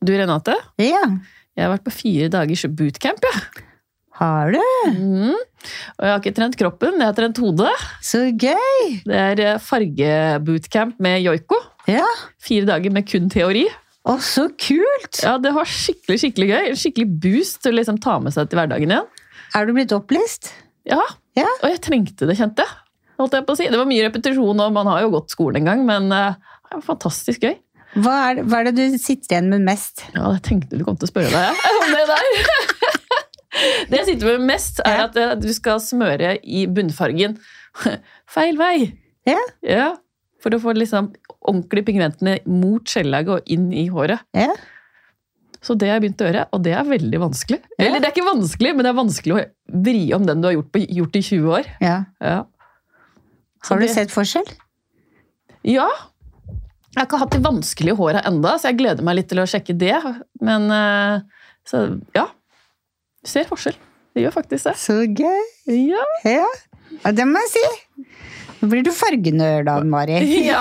Du, Renate, Ja, jeg har vært på 4 dagers bootcamp, ja. har du? Og jeg har ikke trent kroppen, jeg har trent hodet. Så gøy! Det er fargebootcamp med joiko. Ja, 4 dager med kun teori. å, så kult! Ja, det var skikkelig, skikkelig gøy. En skikkelig boost til å liksom ta med seg til hverdagen igjen. Er du blitt opplyst? Ja, Ja. og jeg trengte det, kjente jeg. Holdt jeg på å si. Det var mye repetisjon, og man har jo gått skolen en gang, men det var fantastisk gøy. Hva er det du sitter igjen med mest? Ja, jeg tenkte du kom til å spørre deg om det der. Det jeg sitter med mest er at du skal smøre i bunnfargen feil vei. Ja, Ja, for å få liksom ordentlig pigmentene mot skjellaget og inn i håret. ja. Så det har jeg begynt å gjøre, og det er veldig vanskelig. Eller det er ikke vanskelig, men det er vanskelig å vri om den du har gjort i 20 år. Ja. Ja. Har du sett forskjell? Ja. Jeg har ikke hatt de vanskelige hårene enda, så jeg gleder meg litt til å sjekke det. Men, så ja. Du ser forskjell. Det gjør faktisk det. Så gøy! Ja. Ja, det må jeg si. Nå blir du fargenørd, Ann-Mari. Ja.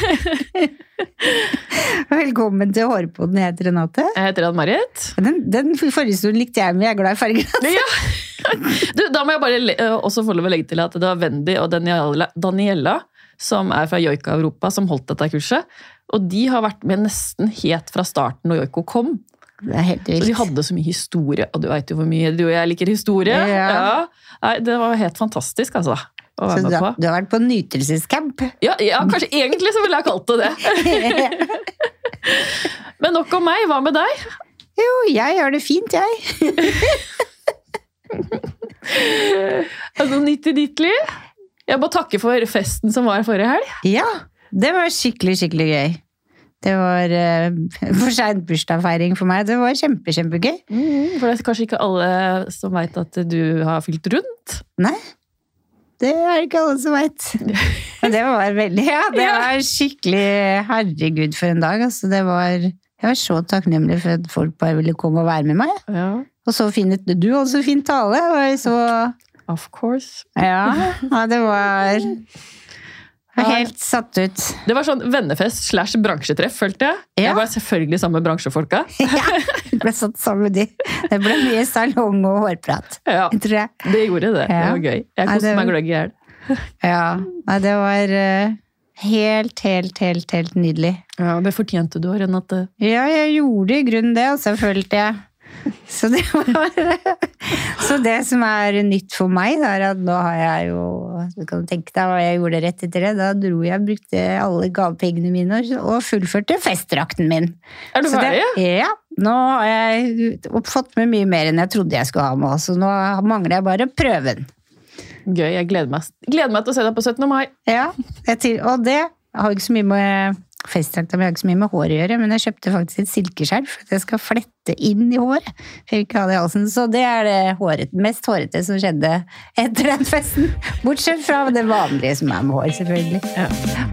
Velkommen til Hårpodden, jeg heter Renate. Jeg heter Ann-Marit. Den forrige stolen likte jeg, men jeg er glad i farger. Ja. Du, da må jeg bare også få lov å legge til at det var Wendy og Daniela, som er fra Joika Europa, som holdt dette kurset. Og de har vært med nesten helt fra starten når Joiko kom. Det er helt vilt. Og de hadde så mye historie, og du vet jo hvor mye du og jeg liker historie. Ja. Nei, det var helt fantastisk, altså. Å være Så med på. du har vært på nytelsescamp? Ja, kanskje egentlig så ville jeg kalt det det. Men nok om meg, hva med deg? Jo, jeg gjør det fint, jeg. Altså, nytt i ditt liv? Jeg må takke for festen som var forrige helg. Ja, det var skikkelig, skikkelig gøy. Det var for sent bursdagsfeiring for meg. Det var kjempegøy. For det er kanskje ikke alle som vet at du har fylt rundt. Nei, det er ikke alle som vet. Men det var veldig, det var skikkelig, herregud for en dag. Altså, jeg var så takknemlig for at folk bare ville komme og være med meg. Ja. Og så finnet du også fin tale. Og så, Of course. ja, det var helt satt ut. Det var sånn vennefest / bransjetreff, følte jeg. Ja. Jeg var selvfølgelig sammen med bransjefolka. Ja, det ble satt sammen med de. Det ble mye salong og hårprat, Ja, tror jeg. det gjorde det. Det Ja. var gøy. Jeg Nei, koste det- meg gløgg i hjel. Ja, nei, det var helt nydelig. Ja, det fortjente du, Renate. Ja, jeg gjorde i grunnen det, og så følte jeg. Så det som er nytt for meg, er at nå har jeg jo, du kan tenke deg hva jeg gjorde rett etter det, da dro jeg, brukte alle gavepengene mine og fullførte festdrakten min. Er du Så ferdig? Ja, nå har jeg fått med mye mer enn jeg trodde jeg skulle ha med, så nå mangler jeg bare prøven. Gøy, jeg gleder meg til å se deg på 17. mai. Ja, og det har jo ikke så mye med festdrakta, men jeg har ikke så mye med hår å gjøre, men jeg kjøpte faktisk et silkeskjerf for at jeg skal flette inn i håret. For jeg vil ikke ha det i halsen, så det er det mest hårete som skjedde etter den festen. Bortsett fra det vanlige som er med hår, selvfølgelig. Ja.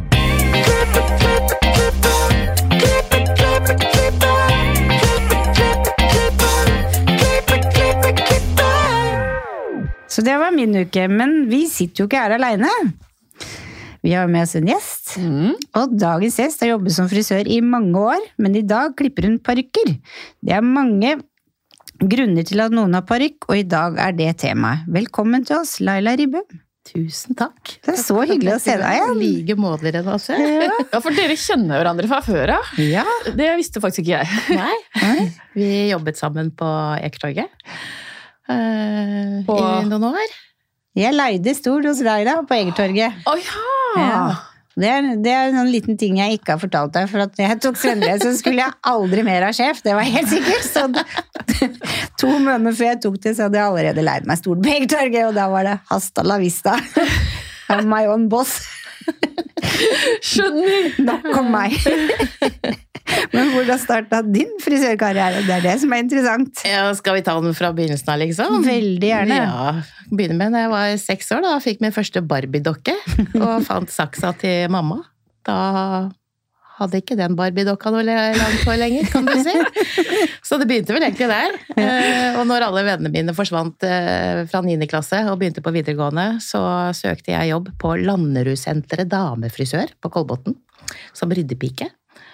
Så det var min uke, men vi sitter jo ikke her alene. Vi har med oss en gjest, og dagens gjest har jobbet som frisør i mange år, men i dag klipper hun parykker. Det er mange grunner til at noen har parykk, og i dag er det temaet. Velkommen til oss, Laila Ribbum. Tusen takk. Det er så hyggelig å se deg igjen. Like måter enn oss. Ja, for dere kjenner hverandre fra før, ja. Ja. Det visste faktisk ikke jeg. Nei, vi jobbet sammen på Ekertorget i noen år. Jeg leide stol hos Laila på Egertorget. Åja! Ja. Det er en liten ting jeg ikke har fortalt deg, for at jeg tok svennere, så skulle jeg aldri mer ha sjef, det var helt sikkert. Så 2 måneder før jeg tok det, så hadde jeg allerede leid meg stol på Egertorget, og da var det hasta la vista. I'm my own boss. Skjønner! Nok om meg. Men hvordan startet din frisørkarriere? Det er det som er interessant. Ja, skal vi ta den fra begynnelsen av, liksom? Veldig gjerne. Ja, begynner med da jeg var 6 år, da fikk min første Barbie-dokke, og fant saksa til mamma. Da hadde ikke den Barbie-dokka noe langt på lenger, kan du si. Så det begynte vel egentlig der. Og når alle vennene mine forsvant fra 9. klasse og begynte på videregående, så søkte jeg jobb på Landerudsenteret damefrisør på Kolbotn, som ryddepike.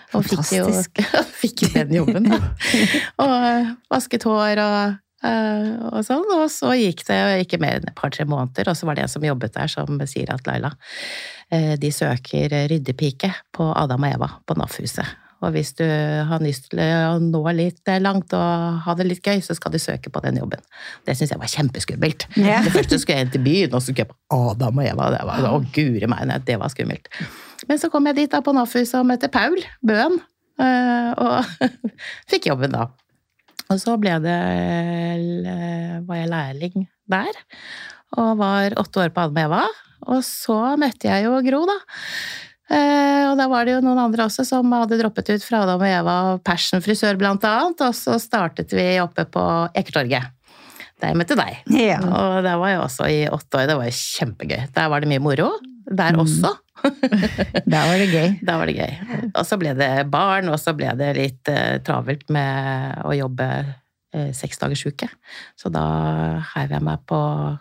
Og fikk jo den jobben. Da. Og vasket hår og sånn. Og så gikk det ikke mer enn et par-tre måneder, og så var det en som jobbet der som sier at Laila, de søker ryddepike på Adam og Eva på NAF-huset. Og hvis du har lyst til å nå litt langt og ha det litt gøy, så skal du søke på den jobben. Det synes jeg var kjempeskummelt. Yeah. Det første skulle jeg inn til byen, og så skulle jeg på Adam og Eva. Det var, å gure meg, det var skummelt. Men så kom jeg dit da på NAF-huset og møtte Paul Bøen, og fikk jobben da. Og så var jeg lærling der, og var 8 år på Adam og Eva. Og så møtte jeg jo Gro da. Og da var det jo noen andre også som hadde droppet ut fra Adam og Eva og Passion frisør blant annet, og så startet vi oppe på Ekertorget. Der jeg møtte deg. Ja. Og der var jeg også i 8 år, det var jo kjempegøy. Der var det mye moro, der også. Da var det gøy. Da var det gøy. Og så ble det barn, og så ble det litt travelt med å jobbe 6 dagers uke. Så da heiv jeg meg på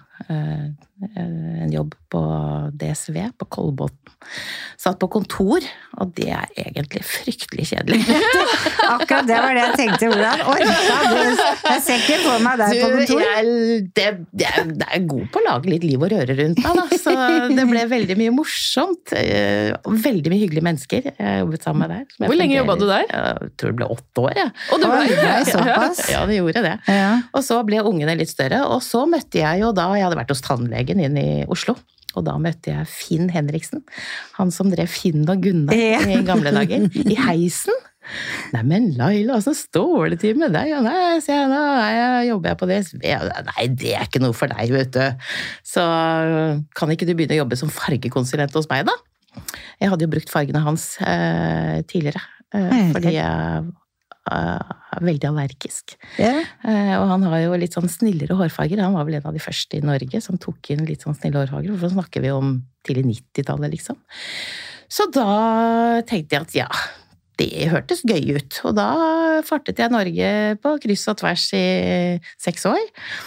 en jobb på DSV, på Kolbotn. Satt på kontor, og det er egentlig fryktelig kjedelig. Akkurat det var det jeg tenkte, hvordan orka du? Jeg ser ikke på meg der på kontor. Jeg er god på å lage litt liv og røre rundt meg, da. Så det ble veldig mye morsomt. Veldig mye hyggelige mennesker jeg jobbet sammen med der. Hvor lenge jobbet du der? Jeg tror det ble 8 år, jeg. Og det ble såpass? Ja, det gjorde det. Ja. Og så ble ungene litt større, og så møtte jeg jo da, jeg hadde vært hos tannlegen inn i Oslo, og da møtte jeg Finn Henriksen, han som drev Finn og Gunnar i gamle dager, i heisen. Nei, men Laila, så står det til med deg? Nei, sier jeg, nå jobber jeg på DSV. Nei, det er ikke noe for deg, vet du. Så kan ikke du begynne å jobbe som fargekonsulent hos meg da? Jeg hadde jo brukt fargene hans tidligere, fordi jeg er veldig allergisk. Yeah. Og han har jo litt sånn snillere hårfarger. Han var vel en av de første i Norge som tok inn litt sånn snille hårfarger. For så snakker vi om tidlig 90-tallet, liksom. Så da tenkte jeg at ja, det hørtes gøy ut. Og da fartet jeg Norge på kryss og tvers i 6 år.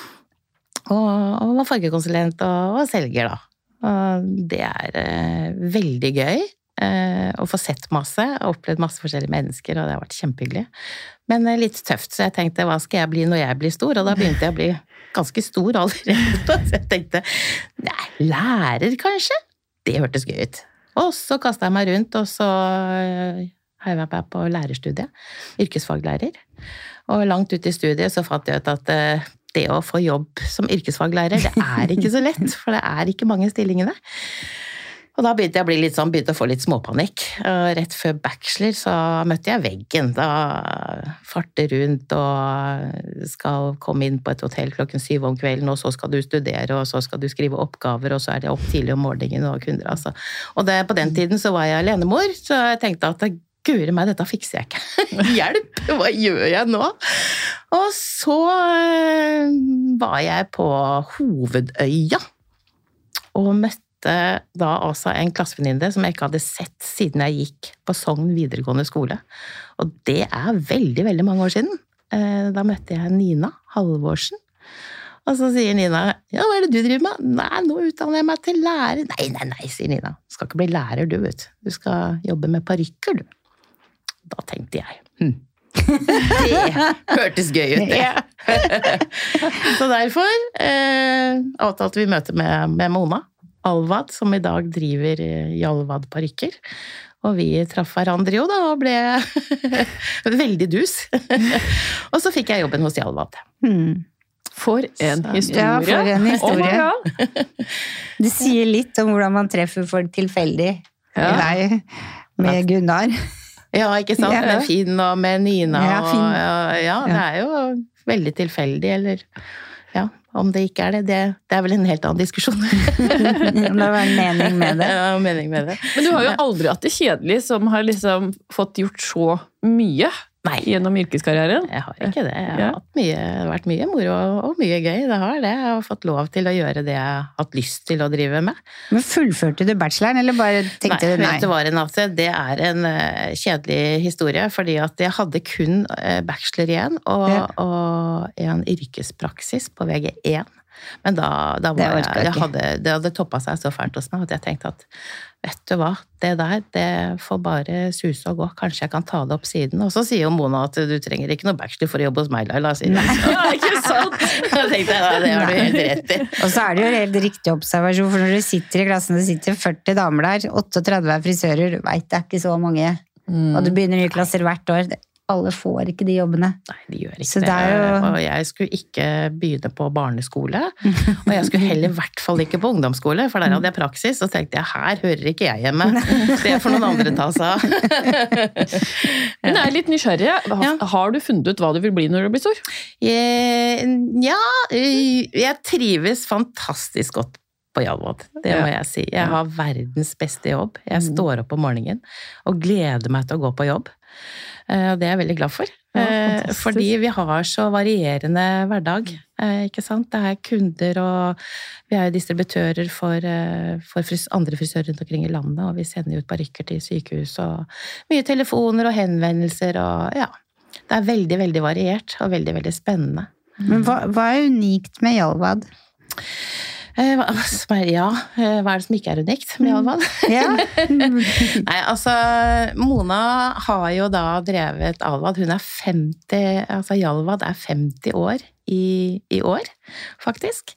Og var fargekonsulent og selger da. Og det er veldig gøy. Og få sett masse, og opplevd masse forskjellige mennesker, og det har vært kjempehyggelig. Men litt tøft, så jeg tenkte, hva skal jeg bli når jeg blir stor? Og da begynte jeg å bli ganske stor allerede, så jeg tenkte, nei, lærer kanskje? Det hørtes gøy ut. Og så kastet jeg meg rundt, og så heiv jeg meg på lærerstudiet, yrkesfaglærer. Og langt ut i studiet så fant jeg ut at det å få jobb som yrkesfaglærer, det er ikke så lett, for det er ikke mange stillingene. Og da begynte jeg å bli litt sånn, begynte å få litt småpanikk. Og rett før bachelor så møtte jeg veggen. Da farter rundt og skal komme inn på et hotell 7 om kvelden, og så skal du studere, og så skal du skrive oppgaver, og så er det opp tidlig om morgenen og kunder, altså. Og på den tiden så var jeg alenemor, så jeg tenkte at gure meg, dette fikser jeg ikke. Hjelp, hva gjør jeg nå? Og så var jeg på Hovedøya, og møtte da også en klassevenninne som jeg ikke hadde sett siden jeg gikk på Sogn videregående skole. Og det er veldig, veldig mange år siden. Da møtte jeg Nina Halvorsen. Og så sier Nina, ja, hva er det du driver med? Nei, nå utdanner jeg meg til lærer. Nei, sier Nina. Du skal ikke bli lærer, du, vet. Du skal jobbe med parykker, du. Da tenkte jeg, det hørtes gøy ut, det. Så derfor avtalte vi møte med Mona Alvad, som i dag driver Jalvad parykker. Og vi traff hverandre jo da, og ble veldig dus. Og så fikk jeg jobben hos Jalvad. For en historie. Ja, for en historie. Det sier litt om hvordan man treffer folk tilfeldig. Deg med Gunnar. Ja, ikke sant? Ja. Med Finn og med Nina. Ja, det er jo veldig tilfeldig, eller... Ja, om det ikke er det, det er vel en helt annen diskusjon. Det var en mening med det. Ja, mening med det. Men du har jo aldri hatt det kjedelig som har liksom fått gjort så mye gjennom yrkeskarrieren. Jeg har ikke det. Det har vært mye moro og mye gøy. Det har det. Jeg har fått lov til å gjøre det jeg har hatt lyst til å drive med. Men fullførte du bacheloren, eller bare tenkte du nei? Vet du hva, Renate? Det er en kjedelig historie, fordi at jeg hadde kun bachelor igjen, og en yrkespraksis på VG1. Men da var Det orker jeg ikke. det hadde toppet seg så fælt hos meg, at jeg tenkte at, vet du hva, det der, det får bare suse og gå. Kanskje jeg kan ta det opp siden. Og så sier jo Mona at du trenger ikke noe bachelor for å jobbe hos meg, Laila, sier hun. Ja, ikke sant? Jeg tenkte, ja, det har du helt rett i. Og så er det jo helt riktig observasjon, for når du sitter i klassen, det sitter 40 damer der, 38 er frisører, du vet det er ikke så mange. Og du begynner nye klasser hvert år. Alle får ikke de jobbene. Nei, de gjør ikke Så det. det er jo- Og jeg skulle ikke begynne på barneskole, og jeg skulle heller i hvert fall ikke på ungdomsskole, for der hadde jeg praksis, og tenkte jeg, her hører ikke jeg hjemme. Det får noen andre ta seg av. Men jeg er litt nysgjerrig. Har du funnet ut hva du vil bli når du blir stor? Jeg trives fantastisk godt på Jalvad, det må jeg si. Jeg har verdens beste jobb. Jeg står opp om morgenen og gleder meg til å gå på jobb. Og det er jeg veldig glad for. Fordi vi har så varierende hverdag, ikke sant? Det er kunder, og vi er jo distributører for andre frisører rundt omkring i landet, og vi sender ut parykker til sykehus, og mye telefoner og henvendelser, og ja. Det er veldig, veldig variert, og veldig, veldig spennende. Men hva er unikt med Jalvad? Hva er det som ikke er unikt med Jalvad? Ja. Nei, altså, Mona har jo da drevet Jalvad. Hun er 50, altså Jalvad er 50 år i år, faktisk.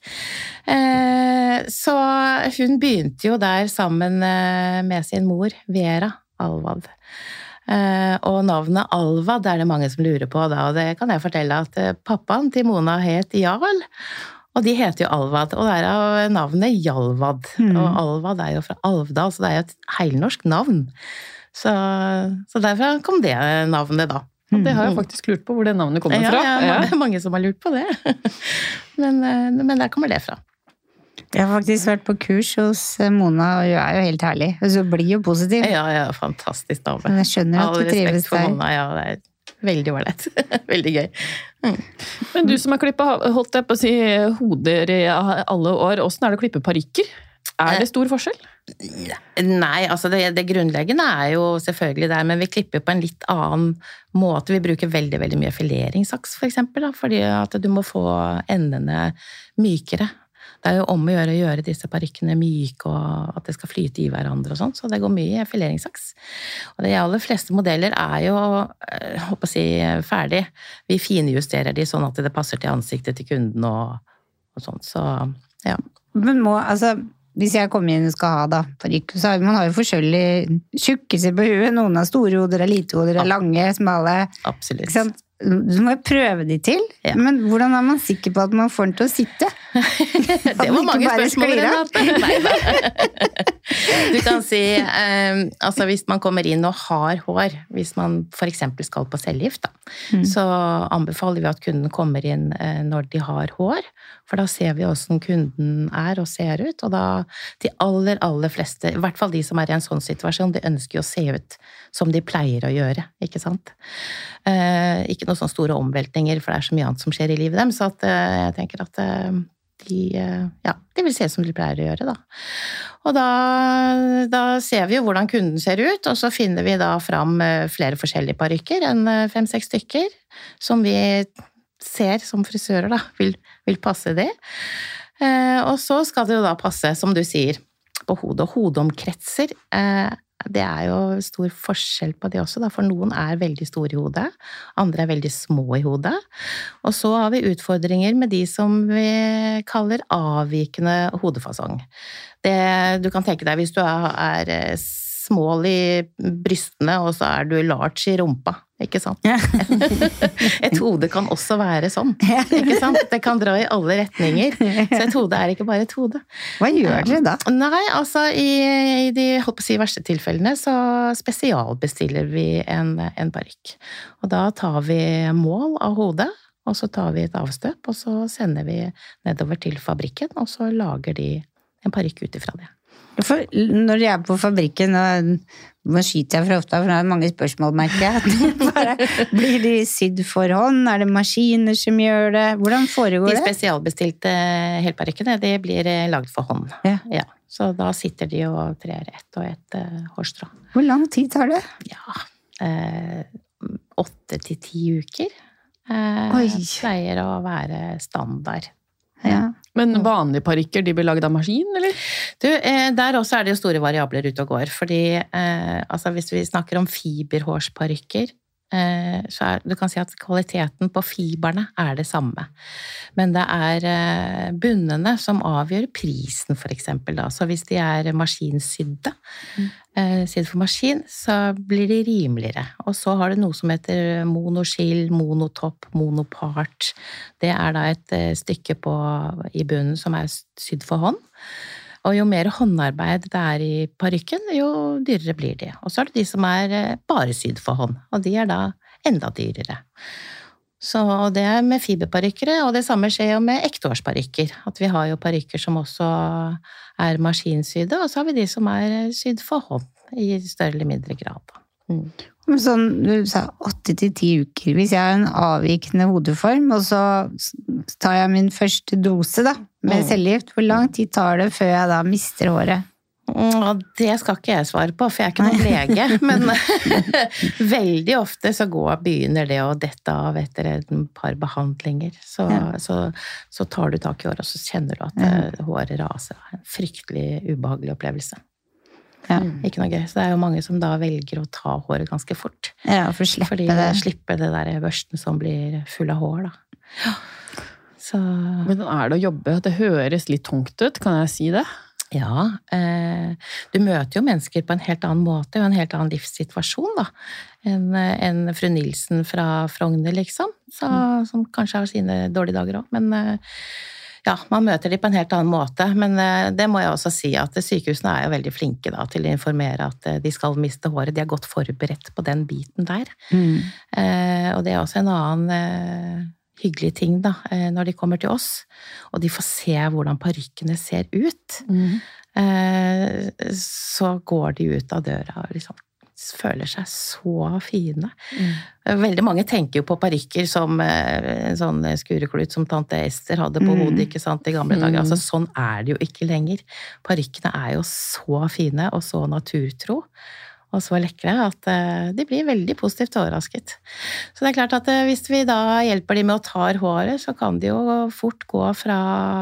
Så hun begynte jo der sammen med sin mor, Vera Alvad. Og navnet Alvad er det mange som lurer på da, og det kan jeg fortelle at pappaen til Mona het Jarl, og de heter jo Alvad, og det er av navnet Jalvad. Og Alvad er jo fra Alvdal, så det er jo et heilnorsk navn. Så derfra kom det navnet da. Og det har jeg faktisk lurt på hvor det navnet kommer fra. Ja, det er mange som har lurt på det. Men der kommer det fra. Jeg har faktisk vært på kurs hos Mona, og hun er jo helt herlig. Så blir jo positiv. Ja, fantastisk dame. Men jeg skjønner at du trives All respekt for der. Mona, ja, det er veldig ålreit. Veldig gøy. Men du som har klippet, holdt jeg på å si, hoder i alle år, hvordan er det å klippe parykker? Er det stor forskjell? Nei, altså det grunnleggende er jo selvfølgelig der, men vi klipper på en litt annen måte. Vi bruker veldig, veldig mye fileringssaks, for eksempel, da, fordi at du må få endene mykere. Det er jo om å gjøre disse parykkene myke, og at det skal flyte i hverandre og sånt, så det går mye i fileringssaks. Og de aller fleste modeller er jo, håper å si, ferdig. Vi finjusterer de sånn at det passer til ansiktet til kunden og sånt, så ja. Men hvis jeg kommer inn og skal ha da, parykk, så man har jo forskjellige tjukkelser på huet. Noen har store hoder, er lite hoder, er lange, smale. Absolutt. Ikke sant? Du må jo prøve de til, men hvordan er man sikker på at man får den til å sitte? Det var mange spørsmål, Renate. Du kan si, altså hvis man kommer inn og har hår, hvis man for eksempel skal på cellegift, så anbefaler vi at kunden kommer inn når de har hår, for da ser vi hvordan kunden er og ser ut, og da de aller fleste, i hvert fall de som er i en sånn situasjon, de ønsker å se ut som de pleier å gjøre, ikke sant? Ikke noen sånne store omveltninger, for det er så mye annet som skjer i livet dem, så at jeg tenker at de vil se som de pleier å gjøre da. Og da ser vi jo hvordan kunden ser ut, og så finner vi da fram flere forskjellige parykker, enn 5-6 stykker, som vi ser som frisører da, vil passe det. Og så skal det jo da passe, som du sier, på hodet, og hodeomkretser, det er jo stor forskjell på det også, da, for noen er veldig store i hodet, andre er veldig små i hodet, og så har vi utfordringer med de som vi kaller avvikende hodefasong. Du kan tenke deg hvis du er smål i brystene, og så er du large i rumpa, ikke sant? Et hode kan også være sånn, ikke sant? Det kan dra i alle retninger, så et hode er ikke bare et hode. Hva gjør dere da? Nei, altså i de verste tilfellene så spesialbestiller vi en parykk. Og da tar vi mål av hodet, og så tar vi et avstøp, og så sender vi nedover til fabrikken, og så lager de en parykk ut ifra det. For når jeg er på fabrikken, nå skyter jeg for ofte, for det er mange spørsmål, merker jeg. Blir de sydd for hånd? Er det maskiner som gjør det? Hvordan foregår det? De spesialbestilte helparykkene, de blir lagd for hånd. Ja. Så da sitter de og trer ett og ett hårstrå. Hvor lang tid tar det? Ja, 8 til 10 uker. Pleier å være standard. Ja. Men vanlige parykker, de blir laget av maskin, eller? Du, der også det jo store variabler ute og går, fordi altså hvis vi snakker om fiberhårsparykker, så du kan si at kvaliteten på fiberne det samme. Men det bunnene som avgjør prisen, for eksempel. Da. Så hvis de maskinsydde, sydd for maskin, så blir de rimeligere. Og så har det noe som heter monoskill, monotopp, monopart. Det da et stykke i bunnen som sydd for hånd. Og jo mer håndarbeid det i parykken, jo dyrere blir de. Og så det de som bare sydd for hånd, og de da enda dyrere. Så det med fiberparykkere, og det samme skjer jo med ektehårsparykker. At vi har jo parykker som også maskinsydde, og så har vi de som sydd for hånd i større eller mindre grad. Men sånn, du sa 8-10 uker. Hvis jeg har en avvikende hodeform, og så tar jeg min første dose da, med cellegift, hvor lang tid tar det før jeg da mister håret? Det skal ikke jeg svare på, for jeg ikke noen lege, men veldig ofte så begynner det å dette av etter et par behandlinger. Så tar du tak i håret, og så kjenner du at håret raser. En fryktelig ubehagelig opplevelse. Ja. Ikke noe gøy. Så det jo mange som da velger å ta håret ganske fort. Ja, for slipper det der børsten som blir full av hår, da. Ja. Så... Men det å jobbe? Det høres litt tungt ut, kan jeg si det? Ja, du møter jo mennesker på en helt annen måte, og en helt annen livssituasjon da, enn fru Nilsen fra Frogner, liksom, som kanskje har sine dårlige dager også, men ja, man møter de på en helt annen måte, men det må jeg også si at sykehusene jo veldig flinke da, til å informere at de skal miste håret, de godt forberedt på den biten der, og det også en annen hyggelig ting da, når de kommer til oss, og de får se hvordan parykkene ser ut, så går de ut av døra og liksom føler seg så fine. Veldig mange tenker jo på parykker som en sånn skureklut som tante Ester hadde på hodet, ikke sant, i gamle dager. Altså, sånn det jo ikke lenger. Parykkene jo så fine og så naturtro. Og så lekre at de blir veldig positivt overrasket. Så det klart at hvis vi da hjelper de med å ta håret, så kan de jo fort gå fra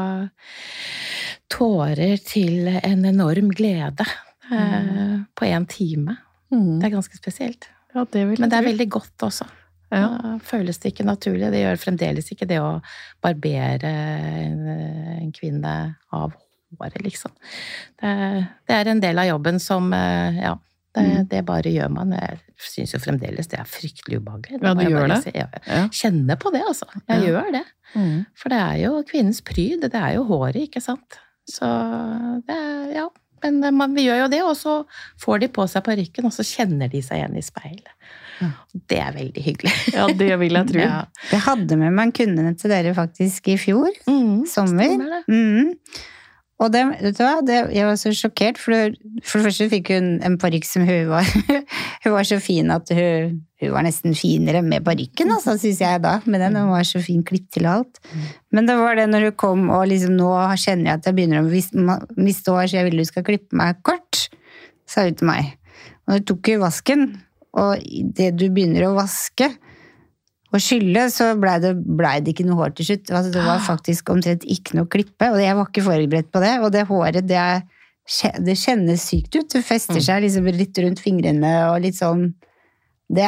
tårer til en enorm glede på 1 time. Det ganske spesielt. Ja, men det veldig godt også. Ja. Da føles det ikke naturlig. Det gjør fremdeles ikke det å barbere en kvinne av håret, liksom. Det en del av jobben som, ja, det bare gjør man. Jeg synes jo fremdeles det fryktelig ubehagelig. Ja, du gjør det? Jeg kjenner på det, altså. Jeg gjør det. For det jo kvinnens pryd, det jo håret, ikke sant? Så det ja. Men vi gjør jo det, og så får de på seg parykken, og så kjenner de seg igjen i speilet. Det veldig hyggelig. Ja, det vil jeg tro. Ja. Jeg hadde med meg kundene til dere faktisk i fjor, sommer. Og det, vet du hva, jeg var så sjokkert, for det første fikk hun en parykk som hun var så fin at hun var nesten finere med parykken, altså, synes jeg da, med den, hun var så fin klipp til alt. Men det var det når hun kom, og liksom nå kjenner jeg at jeg begynner å miste hår, så jeg vil du skal klippe meg kort, sa hun til meg. Og hun tok i vasken, og det du begynner å vaske, og skylle, så ble det ikke noe hår til slutt. Altså, det var faktisk omtrent ikke noe klippe, og jeg var ikke forberedt på det. Og det håret, det kjennes sykt ut. Det fester seg liksom litt rundt fingrene, og litt sånn. Det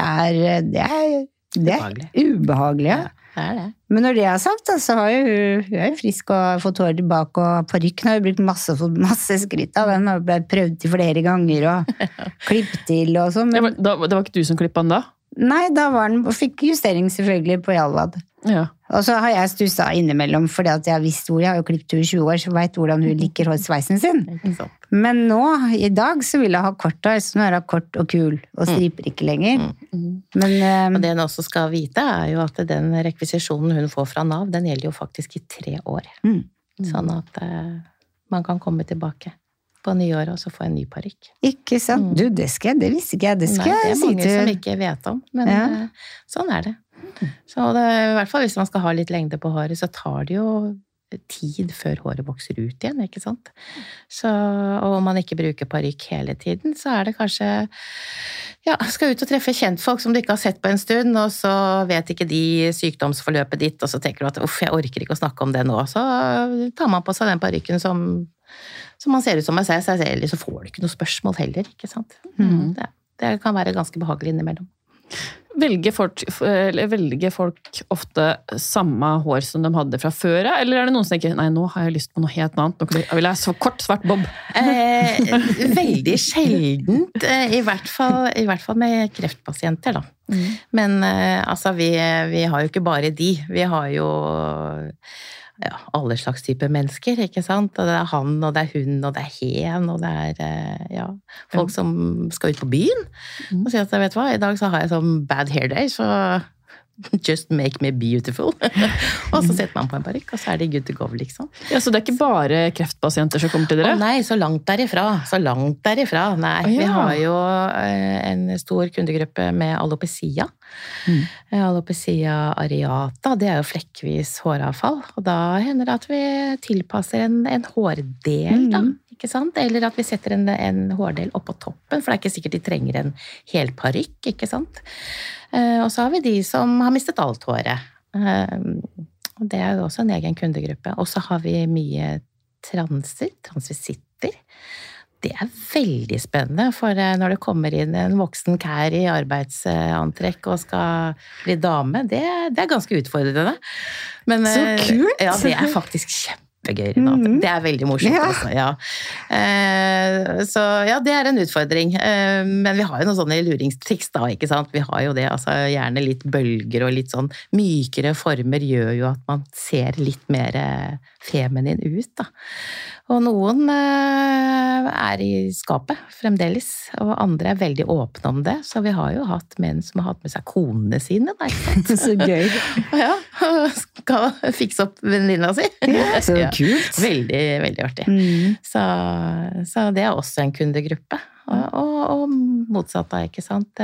ubehagelig, ja. Det det. Men når det sagt, så har jo hun frisk og fått hår tilbake, og parykken har jo brukt masse skritt av. Den har blitt prøvd til flere ganger, og klippet til og sånn. Men... Det var ikke du som klippet den da? Nei, da var den, og fikk justering selvfølgelig på Jalvad. Ja. Og så har jeg stusset innimellom, fordi at jeg visste hvor jeg har jo klippet hun i 20 år, så vet hvordan hun liker sveisen sin. Men nå, i dag, så vil jeg ha kort hår, så nå er jeg kort og kul, og striper ikke lenger. Men det hun også skal vite jo at den rekvisisjonen hun får fra NAV, den gjelder jo faktisk i 3 år. Sånn at man kan komme tilbake på nyåret, og så få en ny parykk. Ikke sant? Du, det visste ikke jeg. Det skal jeg si til... Det mange som ikke vet om, men sånn det. Så det, i hvert fall hvis man skal ha litt lengde på håret, så tar det jo tid før håret vokser ut igjen, ikke sant? Så, og om man ikke bruker parykk hele tiden, så det kanskje, skal ut og treffe kjentfolk som du ikke har sett på en stund, og så vet ikke de sykdomsforløpet ditt, og så tenker du at uff, jeg orker ikke å snakke om det nå, så tar man på seg den parykken som man ser ut som meg selv, så får du ikke noe spørsmål heller, ikke sant? Det kan være ganske behagelig innimellom. Velger folk ofte samme hår som de hadde fra før, eller det noen som tenker, nei, nå har jeg lyst på noe helt annet, nå vil jeg så kort, svart bob? Veldig sjeldent, i hvert fall med kreftpasienter da. Men altså, vi har jo ikke bare de, vi har jo alle slags typer mennesker, ikke sant? Og det han, og det hun, og det hen, og det folk som skal ut på byen, og sier at, vet du hva, i dag så har jeg sånn bad hair day, så just make me beautiful. Og så setter man på en parykk, og så de good to go, liksom. Ja, så det ikke bare kreftpasienter som kommer til dere? Å nei, så langt derifra. Nei, vi har jo en stor kundegruppe med alopecia. Alopecia areata, det jo flekkvis håravfall, og da hender det at vi tilpasser en hårdel da, ikke sant? Eller at vi setter en hårdel opp på toppen, for det ikke sikkert de trenger en hel parykk, ikke sant? Og så har vi de som har mistet alt håret. Og det jo også en egen kundegruppe. Og så har vi mye transvisitter. Det veldig spennende, for når det kommer inn en voksen kær i arbeidsantrekk og skal bli dame, det ganske utfordrende. Men, så kult! Ja, det faktisk kjempegøy. Det veldig morsomt også, ja. Så ja, det en utfordring. Men vi har jo noen sånne luringstriks da, ikke sant? Vi har jo det, altså gjerne litt bølger og litt sånn mykere former gjør jo at man ser litt mer feminin ut da. Og noen i skapet fremdeles, og andre veldig åpne om det, så vi har jo hatt menn som har hatt med seg konene sine da, ikke sant? Så gøy. Ja, skal fikse opp venninna si. Ja, så kult. Veldig, veldig artig. Så det også en kundegruppe. Og motsatt da, ikke sant?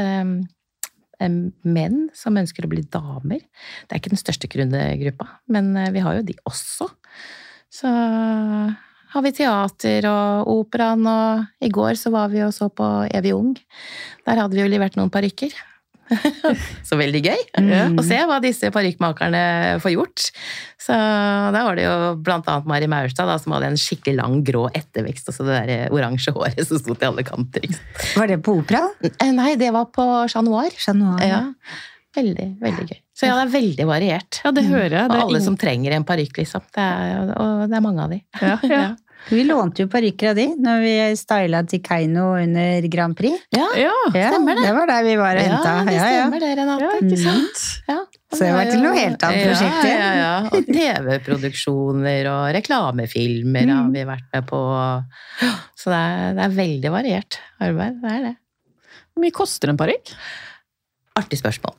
Menn som ønsker å bli damer. Det ikke den største kundegruppa, men vi har jo de også. Så har vi teater og operaen, og i går så var vi og så på Evig Ung. Der hadde vi jo levert noen parykker. Så veldig gøy å se hva disse parykkmakerne får gjort. Så der var det jo blant annet Mari Maurstad da, som hadde en skikkelig lang grå ettervekst, og så det der oransje håret som stod til alle kanter. Var det på opera? Nei, det var på Chat Noir. Ja. Veldig, veldig gøy. Så ja, det veldig variert. Ja, det hører jeg. Og alle som trenger en parykk, liksom. Og det mange av de. Ja. Vi lånte jo parykker av de når vi stylet til Keiino under Grand Prix. Ja, stemmer det. Det var der vi var og hentet. Ja, det stemmer det, Renate. Ja, ikke sant? Ja. Så det var til noe helt annet prosjekt. Ja. Og TV-produksjoner og reklamefilmer har vi vært med på. Så det veldig variert arbeid, det det. Hvor mye koster en parykk? Artig spørsmål.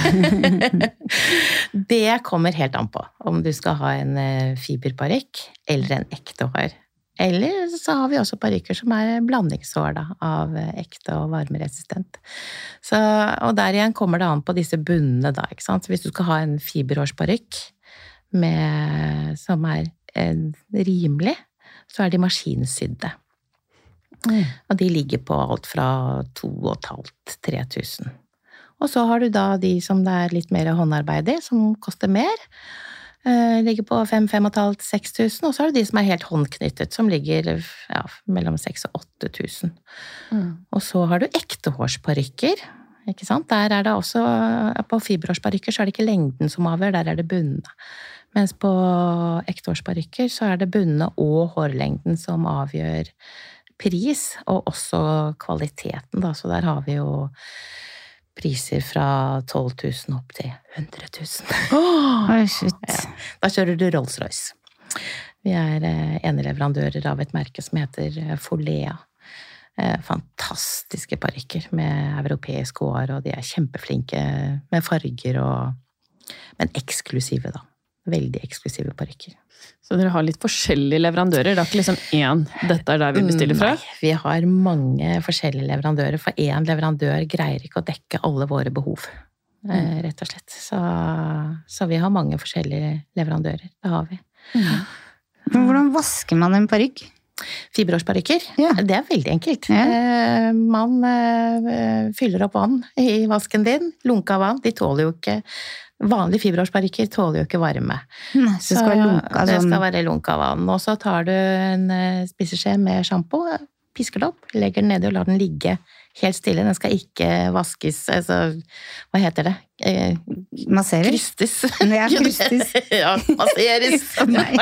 Det kommer helt an på om du skal ha en fiberparykk eller en ekte hår. Eller så har vi også parykker som blandingshår da, av ekte og varmeresistent. Så, og der igjen kommer det an på disse bunnene da, ikke sant? Så hvis du skal ha en fiberhårsparykk som rimelig, så de maskinsydde. Og de ligger på alt fra 2.500–3.000. Og så har du da de som det litt mer håndarbeid i, som koster mer. Ligger på 5.500–6.000, og så har du de som helt håndknyttet, som ligger mellom 6.000 og 8.000. Og så har du ektehårsparykker, ikke sant? Der det også, på fiberhårsparykker så det ikke lengden som avgjør, der det bunnene. Mens på ektehårsparykker så det bunnene og hårlengden som avgjør pris, og også kvaliteten da, så der har vi jo priser fra 12.000 opp til 100.000. Shit. Ja, da kjører du Rolls-Royce. Vi eneleverandører av et merke som heter Folea. Fantastiske parykker med europeisk hår, og de kjempeflinke med farger, men eksklusive da. Veldig eksklusive parykker. Så dere har litt forskjellige leverandører? Det ikke liksom én, dette der vi bestiller fra? Nei, vi har mange forskjellige leverandører, for én leverandør greier ikke å dekke alle våre behov, rett og slett. Så vi har mange forskjellige leverandører, det har vi. Men hvordan vasker man en parykk? Fiberårsparykker, Ja. det er veldig enkelt. Ja. Man fyller opp vann i vasken din, lunka vann, de tåler jo ikke, vanlige fiberårsparykker tåler jo ikke varme. Så det skal være lunka det sånn. skal være lunka vann. Og så tar du en spiseskje med shampoo, pisker det opp, legger den nedi og lar den ligge helt stille. Den skal ikke vaskes, altså, hva heter det? Masseres? Krystes. Ja, krystes. Ja, masseres. Nei.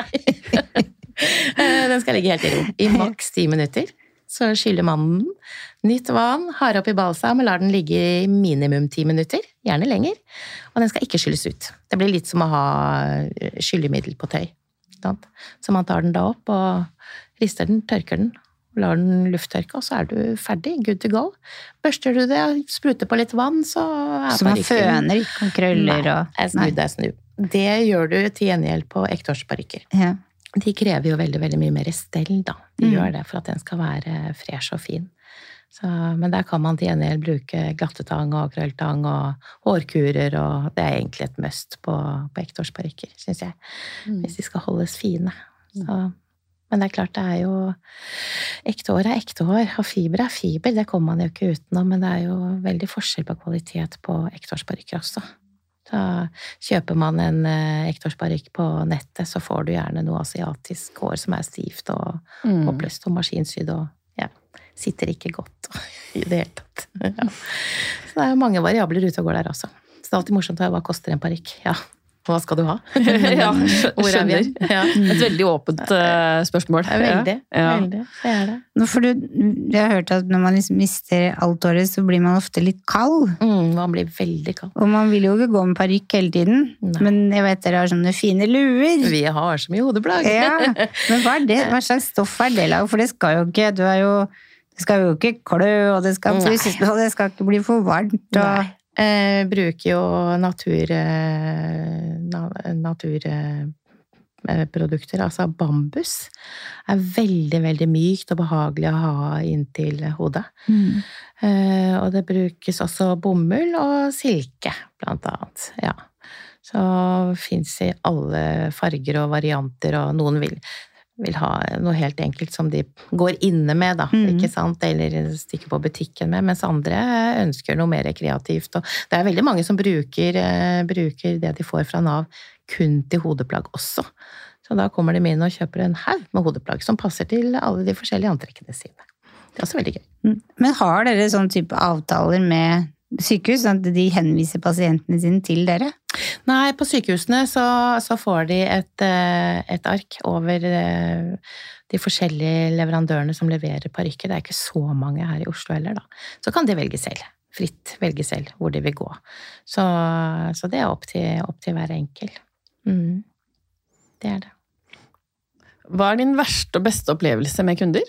Den skal ligge helt i ro, i maks 10 minutter. Så skyller man den. Nytt vann, har oppi balsam, og lar den ligge i minimum 10 minutter. Gjerne lenger. Og den skal ikke skylles ut. Det blir litt som å ha skyllemiddel på tøy. Sant? Så man tar den da opp og rister den, tørker den, lar den lufttørke, og så er du ferdig, good to go. Børster du det, spruter på litt vann, så Så man føner ikke og krøller og... Nei, det er snu. Det gjør du til gjengjeld på ekteårsparykker. Ja. De krever jo veldig, veldig mye mer stell, da. De gjør det for at den skal være fresh og fin. Så, men der kan man til gjengjeld bruke glattetang og krølltang og hårkurer, og det er egentlig et must på ekteårsparykker, synes jeg. Hvis de skal holdes fine. Så, men det er klart, det er jo ekte hår er ekte hår, og fiber er fiber, det kommer man jo ikke utenom, men det er jo veldig forskjell på kvalitet på ekteårsparykker også. Så kjøper man en ekteårsparykk på nettet, så får du gjerne noe asiatisk hår som er stivt og oppløst og maskinsydd, og ja, sitter ikke godt i det hele tatt. Ja. Så det er mange variabler ute og går der også. Så det er alltid morsomt å hva koster en parykk. Ja, hva skal du ha? Ja, skjønner. Ja. Et veldig åpent spørsmål. Veldig, Ja. veldig. Det er det. Nå får jeg har hørt at når man liksom mister alt håret, så blir man ofte litt kald. Man blir veldig kald. Og man vil jo ikke gå med parykk hele tiden. Nei. Men jeg vet dere har sånne fine luer. Vi har så mye hodeplagg. Ja, men hva er det? Hva slags stoff er det laget? For det skal jo ikke, det skal jo ikke klø, og det skal pusses, og det skal ikke bli for varmt. Og... Nei. Bruker jo naturprodukter, altså bambus er veldig, veldig mykt og behagelig å ha inntil hodet. Og det brukes også bomull og silke, blant annet. Ja. Så finnes i alle farger og varianter, og noen vil ha noe helt enkelt som de går inne med, da, ikke sant? Eller stikker på butikken med, mens andre ønsker noe mer kreativt. Og det er veldig mange som bruker det de får fra Nav kun til hodeplagg også. Så da kommer de inn og kjøper en haug med hodeplagg som passer til alle de forskjellige antrekkene sine. Det er også veldig gøy. Men har dere sånn type avtaler med sykehus, sånn at de henviser pasientene sine til dere? Nei, på sykehusene så får de et ark over de forskjellige leverandørene som leverer parykker. Det er ikke så mange her i Oslo heller, da. Så kan de velge selv. Fritt velge selv hvor de vil gå. Så det er opp til hver enkel. Det er det. Hva er din verste og beste opplevelse med kunder?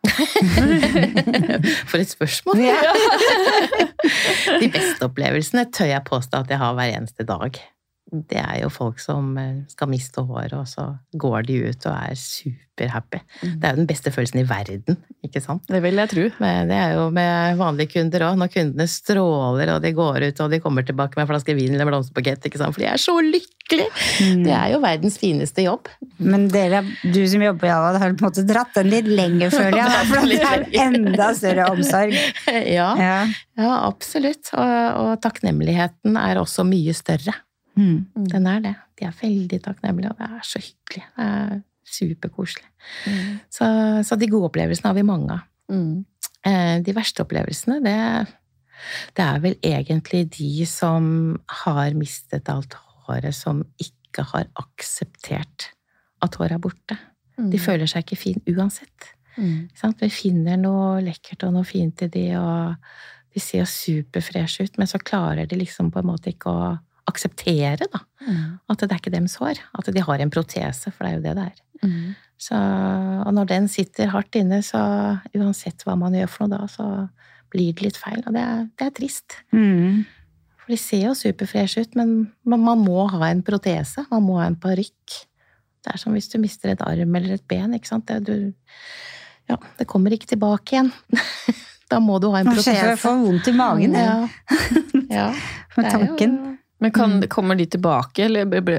For et spørsmål. Ja. De beste opplevelsene tør jeg påstå at jeg har hver eneste dag. Det er jo folk som skal miste håret, og så går de ut og er superhappy. Det er jo den beste følelsen i verden, ikke sant? Det vil jeg tro. Men det er jo med vanlige kunder også, når kundene stråler, og de går ut, og de kommer tilbake med en flaske vin eller blomsterbukett, ikke sant? For de er så lykkelige. Det er jo verdens fineste jobb. Men du som jobber på Java, har på en måte dratt den litt lenger, føler jeg, for det er enda større omsorg. Ja, absolutt. Og takknemligheten er også mye større. Den er det. De er veldig takknemlige, og det er så hyggelig. Det er superkoselig. Så de gode opplevelsene har vi mange av. De verste opplevelsene, det er vel egentlig de som har mistet alt håret, som ikke har akseptert at håret er borte. De føler seg ikke fin uansett. Vi finner noe lekkert og noe fint i de, og de ser superfresh ut, men så klarer de liksom på en måte ikke å akseptere da, at det er ikke dems hår, at de har en protese, for det er jo det det er. Og når den sitter hardt inne, så uansett hva man gjør for noe da, så blir det litt feil, og det er trist. For de ser jo superfresh ut, men man må ha en protese, man må ha en parykk. Det er som hvis du mister et arm eller et ben, ikke sant? Det kommer ikke tilbake igjen. Da må du ha en protese. Man får vondt i magen. Ja. Med tanken. Men kommer de tilbake, eller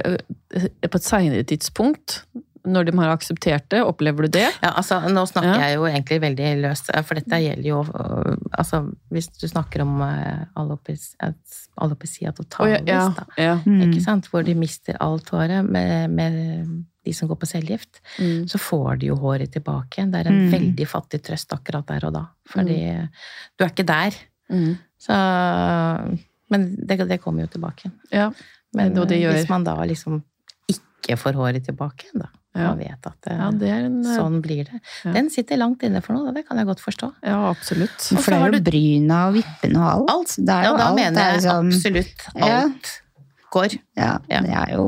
på et senere tidspunkt, når de har akseptert det, opplever du det? Ja, altså, nå snakker jeg jo egentlig veldig løst, for dette gjelder jo, altså, hvis du snakker om alopecia totalis, da, ikke sant? Hvor de mister alt håret med de som går på cellegift, så får de jo håret tilbake. Det en veldig fattig trøst akkurat der og da, fordi du ikke der. Så, men det kommer jo tilbake. Ja. Men hvis man da liksom ikke får håret tilbake, da, man vet at sånn blir det. Den sitter langt inne for noe, det kan jeg godt forstå. Ja, absolutt. For det jo bryna og vippene og alt. Det jo da alt, mener jeg sånn, absolutt alt går. Ja, det jo...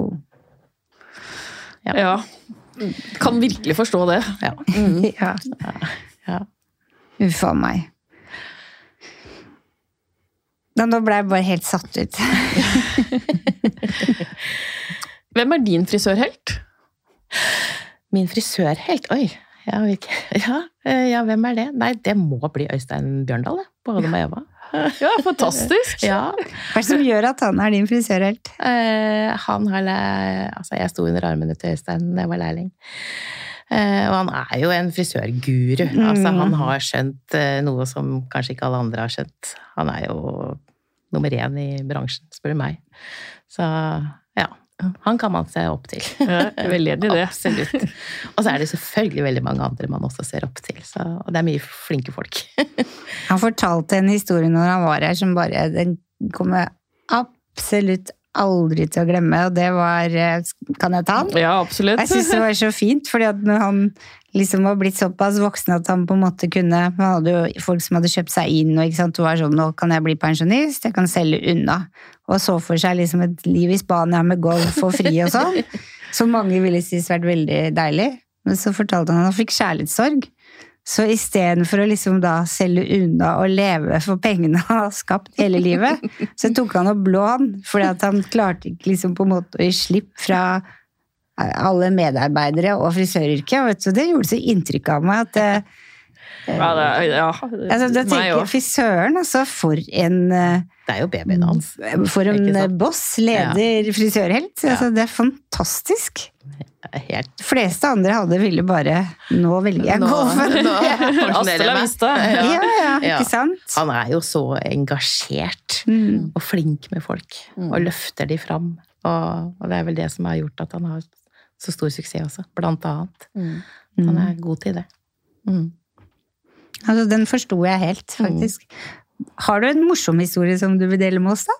Ja. Kan virkelig forstå det. Ja. Uffa meg. Nå ble jeg bare helt satt ut. Hvem din frisørhelt? Min frisørhelt? Oi, hvem det? Nei, det må bli Øystein Bjørndal, på Adam og Eva. Ja, fantastisk! Ja. Hva som gjør at han din frisørhelt? Han har altså jeg sto under armene til Øystein da jeg var lærling. Og han jo en frisørguru. Altså, han har skjønt noe som kanskje ikke alle andre har skjønt. Han jo nummer 1 i bransjen, spør du meg. Så, ja. Han kan man se opp til. Ja, veldig enig i det. Absolutt. Og så det selvfølgelig veldig mange andre man også ser opp til. Så, og det mye flinke folk. Han fortalte en historie når han var her, som bare, den kommer absolutt aldri til å glemme, og det var, kan jeg ta den? Ja, absolutt. Jeg synes det var så fint, fordi at når han liksom var blitt såpass voksen at han på en måte kunne, han hadde jo folk som hadde kjøpt seg inn, og ikke sant, det var sånn, nå kan jeg bli pensjonist, jeg kan selge unna, og så for seg liksom et liv i Spania med golf og fri og sånn, som mange ville synes vært veldig deilig, men så fortalte han fikk kjærlighetssorg, så i stedet for å liksom da selge unna og leve for pengene han har skapt hele livet, så tok han opp lån, fordi at han klarte ikke liksom på en måte å gi slipp fra alle medarbeidere og frisøryrket, vet du, det gjorde så inntrykk av meg at altså, da tenker jeg frisøren, altså, for en det jo babyen hans. For en boss, leder, frisørhelt, altså, det fantastisk. Helt. De fleste andre ville bare nå velger jeg golfen. Hasta la vista. Ja, ikke sant? Han jo så engasjert og flink med folk, og løfter de fram. Og det vel det som har gjort at han har så stor suksess også, blant annet. Han god til det. Altså, den forstod jeg helt, faktisk. Har du en morsom historie som du vil dele med oss, da?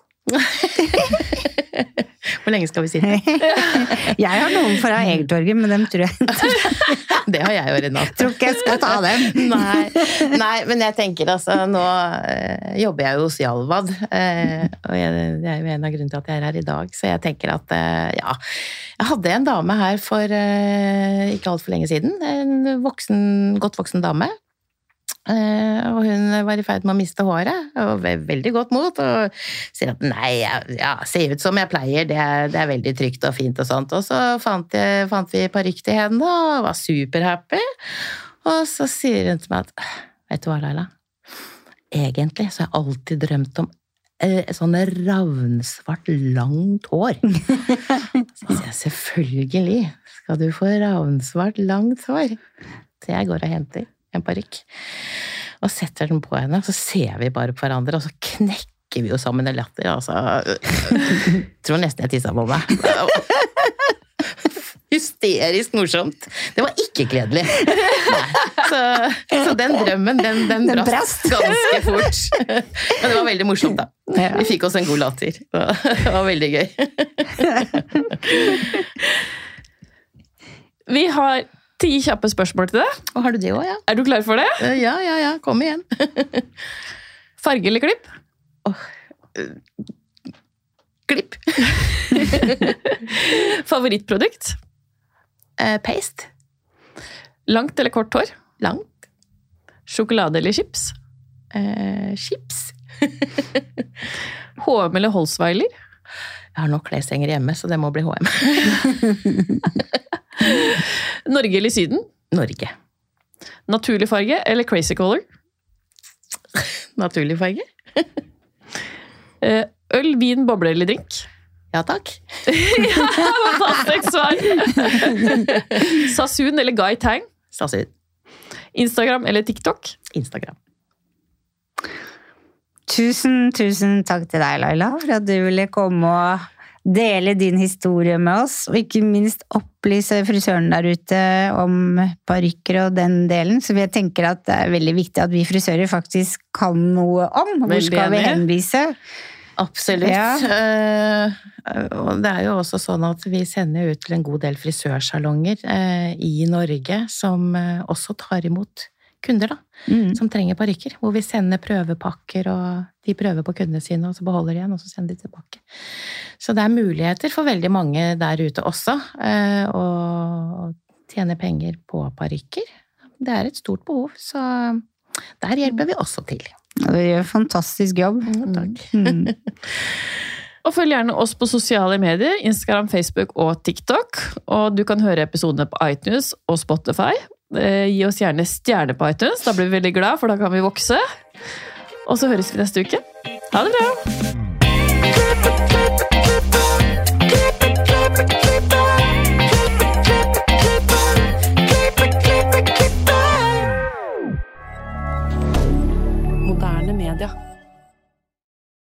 Hvor lenge skal vi sitte? Jeg har noen fra Egertorget, men dem tror jeg det har jeg jo, Renate. Tror ikke jeg skal ta dem. Nei, men jeg tenker altså, nå jobber jeg jo hos Jalvad, og det jo en av grunnene til at jeg her i dag, så jeg tenker at, ja, jeg hadde en dame her for ikke alt for lenge siden, en godt voksen dame, og hun var i ferd med å miste håret, og veldig godt mot, og sier at nei, ja, ser ut som jeg pleier, det veldig trygt og fint og sånt, og så fant vi parykk til henne, og var superhappy, og så sier hun til meg at, vet du hva, Laila? Egentlig så har jeg alltid drømt om sånn ravnsvart langt hår. Så sier jeg, selvfølgelig skal du få ravnsvart langt hår. Så jeg går og henter en parykk, og setter den på henne, så ser vi bare på hverandre, og så knekker vi jo sammen i latter, altså, tror nesten jeg tisset på meg. Hysterisk morsomt. Det var ikke kledelig. Så den drømmen, den brast ganske fort. Men det var veldig morsomt da. Vi fikk oss en god latter. Det var veldig gøy. Vi har 10 kjappe spørsmål til deg. Og har du det også, ja? Du klar for det? Ja, kom igjen. Farge eller klipp? Klipp. Favorittprodukt? Paste. Langt eller kort hår? Langt. Sjokolade eller chips? Chips. H&M eller Holzweiler? Jeg har nok kleshenger hjemme, så det må bli H&M. Norge eller Syden? Norge. Naturlig farge eller crazy color? Naturlig farge. Øl, vin, boble eller drink? Ja, takk. Ja, fantastisk svar! Sasun eller Guy Tang? Sasun. Instagram eller TikTok? Instagram. Tusen takk til deg, Laila, for at du ville komme og dele din historie med oss, og ikke minst opplyse frisøren der ute om parykker og den delen, så jeg tenker at det er veldig viktig at vi frisører faktisk kan noe om. Hvor skal vi henvise? Absolutt. Ja. Og det er jo også sånn at vi sender ut til en god del frisørsalonger i Norge som også tar imot kunder da, som trenger parykker, hvor vi sender prøvepakker, og de prøver på kundene sine, og så beholder de igjen, og så sender de tilbake. Så det er muligheter for veldig mange der ute også, å tjene penger på parykker. Det er et stort behov, så der hjelper vi også til. Du gjør en fantastisk jobb. Takk. Og følg gjerne oss på sosiale medier, Instagram, Facebook og TikTok. Og du kan høre episodene på iTunes og Spotify. Gi oss gjerne stjerne på iTunes, da blir vi veldig glad, for da kan vi vokse. Og så høres vi neste uke. Ha det bra!